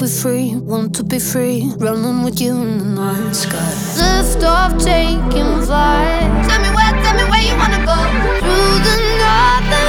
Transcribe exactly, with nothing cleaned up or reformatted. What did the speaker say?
be free, want to be free, running with you in the night sky. Lift off, taking flight. Tell me where, tell me where you wanna go. Through the northern